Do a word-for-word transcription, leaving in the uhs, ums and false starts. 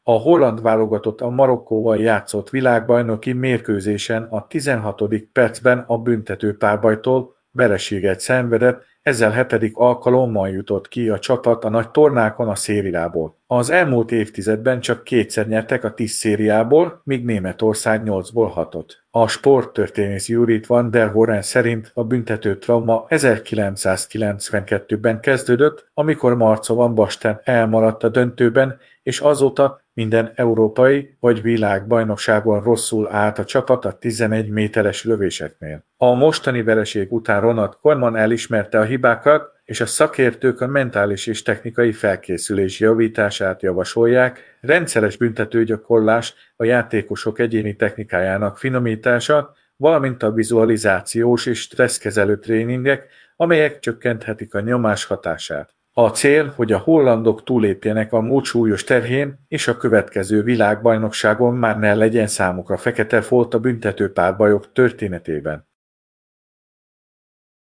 A holland válogatott a Marokkóval játszott világbajnoki mérkőzésen a tizenhatodik percben a büntető párbajtól vereséget szenvedett, ezzel hetedik alkalommal jutott ki a csapat a nagy tornákon a szériából. Az elmúlt évtizedben csak kétszer nyertek a tíz szériából, míg Németország nyolcból hatot. A sporttörténész Judith van der Horen szerint a büntető trauma ezerkilencszázkilencvenkettőben kezdődött, amikor Marco van Basten elmaradt a döntőben, és azóta minden európai vagy világbajnokságon rosszul állt a csapat a tizenegy méteres lövéseknél. A mostani vereség után Ronald Koeman elismerte a hibákat, és a szakértők a mentális és technikai felkészülés javítását javasolják, rendszeres büntetőgyakorlás, a játékosok egyéni technikájának finomítása, valamint a vizualizációs és stresszkezelő tréningek, amelyek csökkenthetik a nyomás hatását. A cél, hogy a hollandok túlépjenek a múlt súlyos terhén, és a következő világbajnokságon már ne legyen számukra fekete folt a büntető párbajok történetében.